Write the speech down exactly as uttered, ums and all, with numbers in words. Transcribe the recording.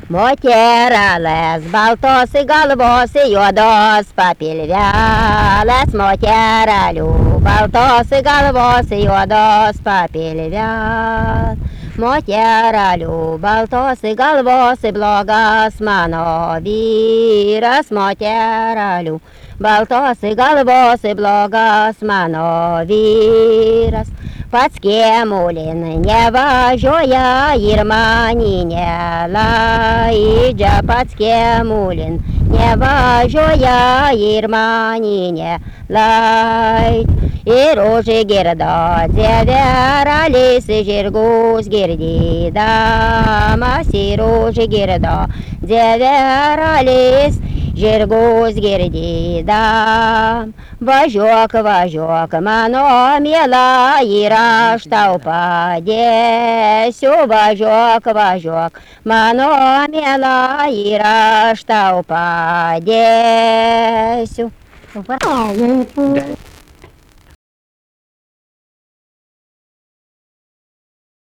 Moterėlės, baltos į galvos, į juodos papilvelės. Moterėlių, baltos į galvos, į juodos papilvelės. Moterėlių, baltos į galvos, į blogas mano vyras. Moterėlių, baltos į galvos, į blogas mano vyras. Pats kėmulin nevažiuoja ir mani neleidžia. Pats kėmulin nevažiuoja ir mani neleidžia. Ir užgirdo dzeveralis žirgus girdydamas. Ir užgirdo dzeveralis žirgus girdydam. Važiuok, važiuok, mano miela, ir aš tau padėsiu. Važiuok, važiuok, mano miela, ir aš tau padėsiu.